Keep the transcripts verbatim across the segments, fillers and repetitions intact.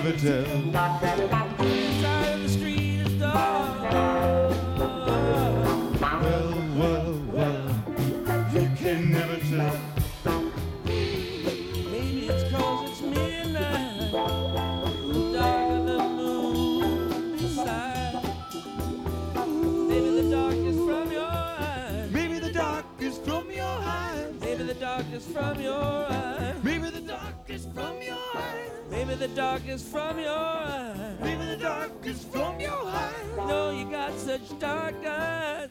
never tell. Inside of the street is dark. Well, well, well, you can never tell. Maybe it's 'cause it's midnight. Darker the moon beside. Maybe the dark is from your eyes. Maybe the dark is from your eyes. Maybe the dark is from your eyes. Maybe the dark is from your eyes. Maybe the dark is from your eyes. Maybe the dark is from your eyes. No, you got such dark eyes.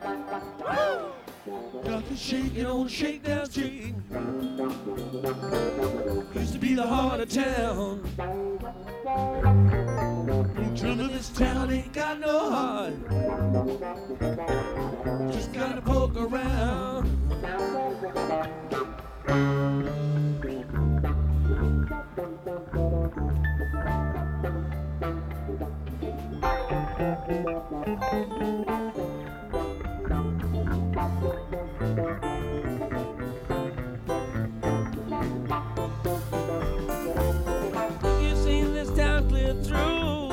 Got to shake it on Shakedown Street. Used to be the heart of town. Trouble This town ain't got no heart. Just gotta poke around. Think you've seen this town clear through.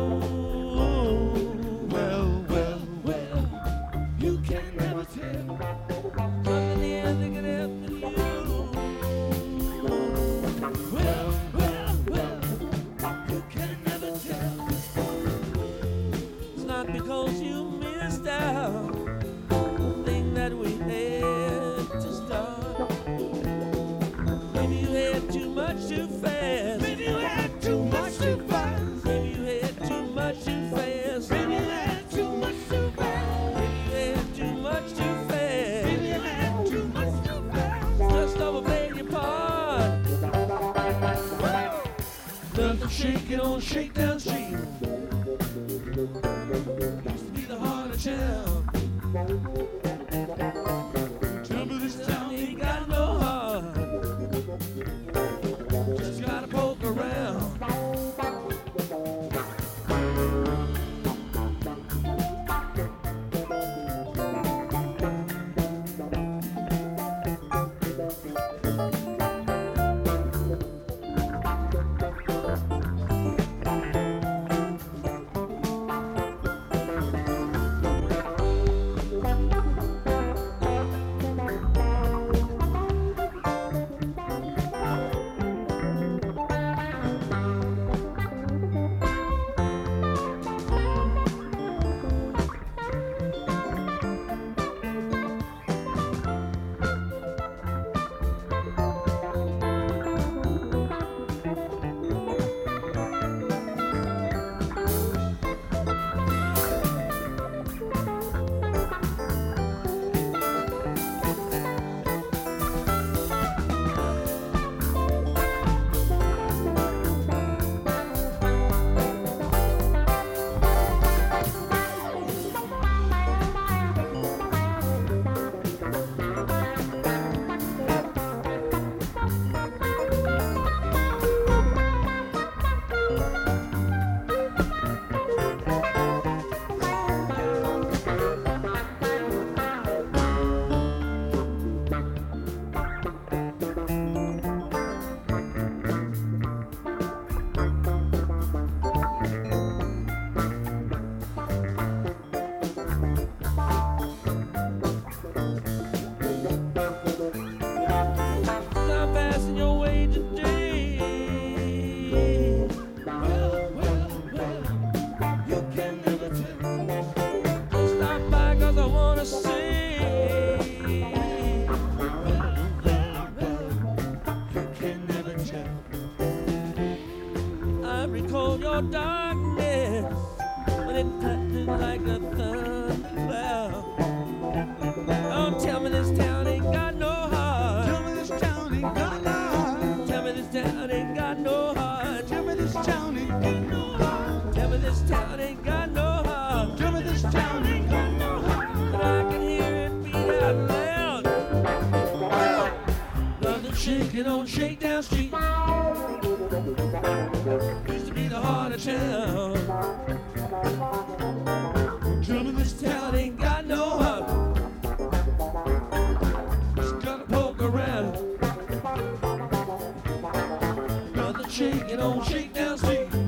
well, well, Well, you can never tell. something here that can help you. Well, well, well, You can never tell. it's not because you missed out the thing that we had to start. Maybe you had too much too fast. Maybe you had too much too fast. Maybe you had too much too fast. Maybe you had too much too fast. Maybe you had too much too fast. Maybe you had too much too fast. Just overplaying your part. Nothing shaking on Shakedown Street. Used to be the heart of town. Trouble this This town town ain't got no heart. Just gotta poke around. Stop passing your way today. Well, well, well, you can never tell. Stop by 'cause I wanna see. Well, well, well, you can never tell. I recall your darkness when it touches like a thundercloud. Don't tell me this town ain't got no heart. Tell me this town ain't got no heart. Tell me this town ain't got no heart. Tell me this town ain't got no heart. Tell me this town ain't got no heart. Tell me this town ain't got no heart. But I can hear it beat out loud. Nothing shaking on Shakedown Street. Used to be the heart of town. Tell me this This town ain't got no heart. Just gotta poke around. Nothing shaking on Shakedown Street.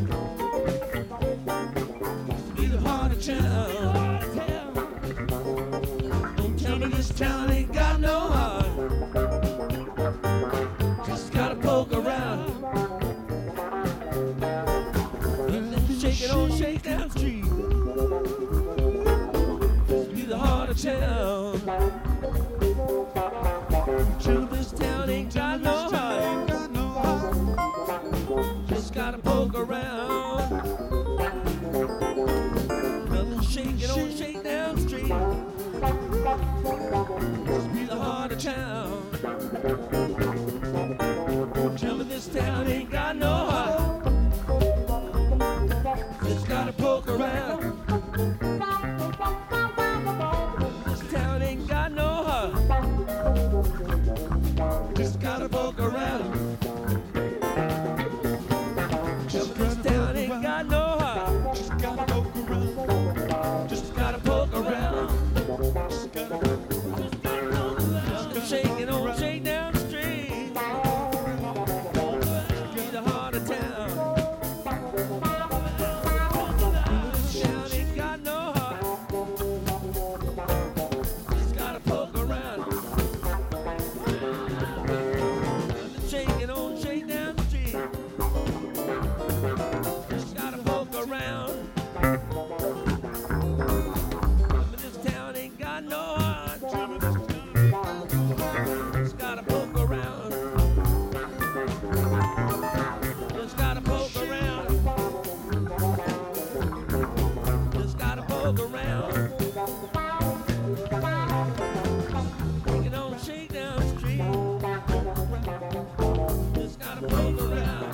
this town ain't got no heart. Just gotta poke around. Shake it on Shakedown Street. Be the heart of town. True, this town ain't got no heart. Just gotta poke around. Nothing shaking on Shakedown Street. Just be the heart of town. Tell me this town ain't got no heart. Just gotta poke around. This town ain't got no heart. Just gotta poke around. This town ain't got no heart. Just gotta poke around. Just gotta poke around. Just gotta Shaking on Shakedown Street. Be the heart of town. This town ain't got no heart. Just gotta poke around. Shaking on Shakedown Street. Just gotta poke around. This town ain't got no heart. Just gotta poke around. Just gotta poke around. Just gotta poke around. Take it on Shakedown Street. Just gotta poke around.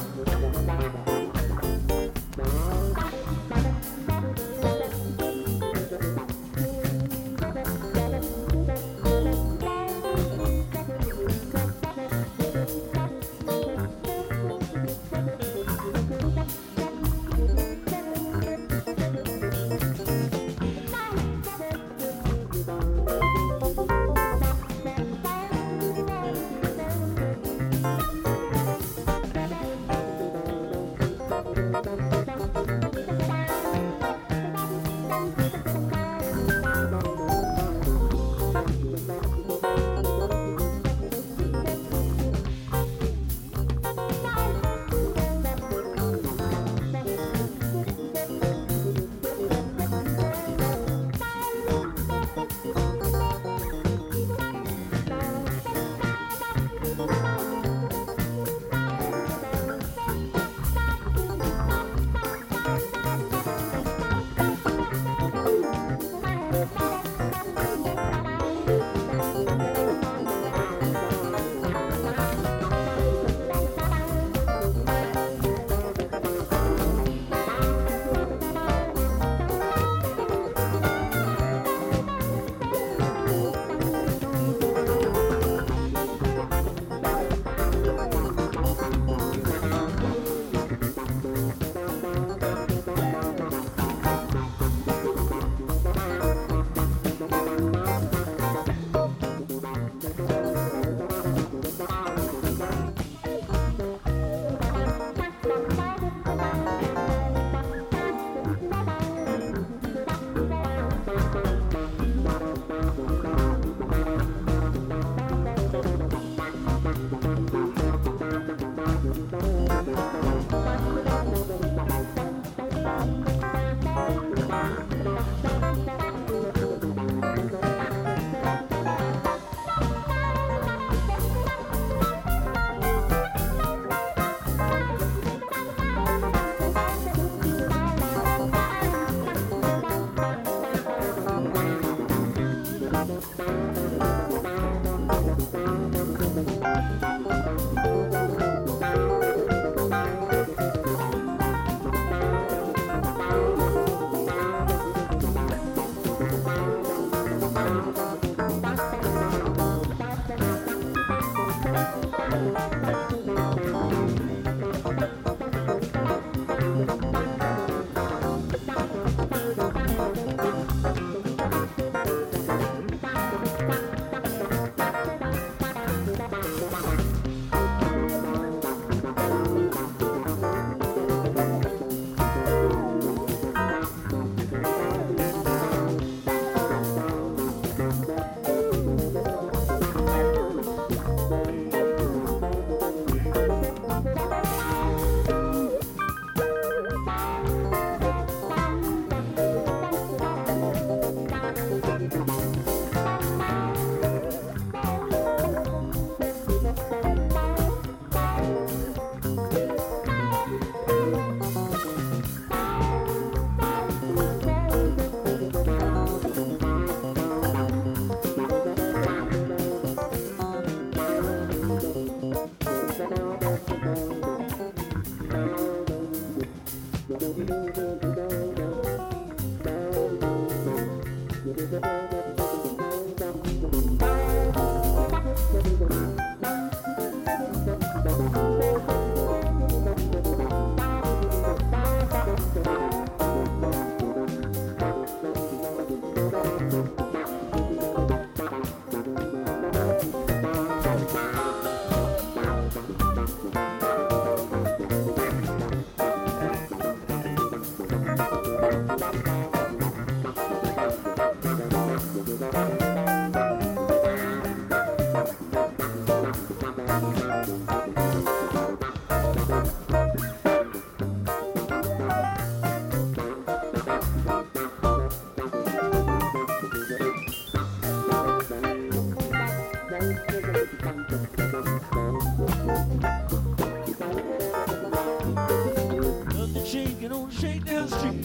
Nothing shaking on Shakedown Street.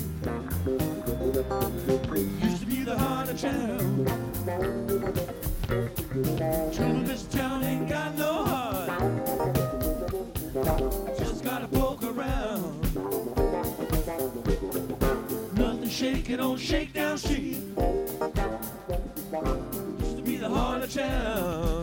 Used to be the heart of town. Trouble this town ain't got no heart. Just gotta poke around. Nothing shaking on Shakedown Street. Used to be the heart of town.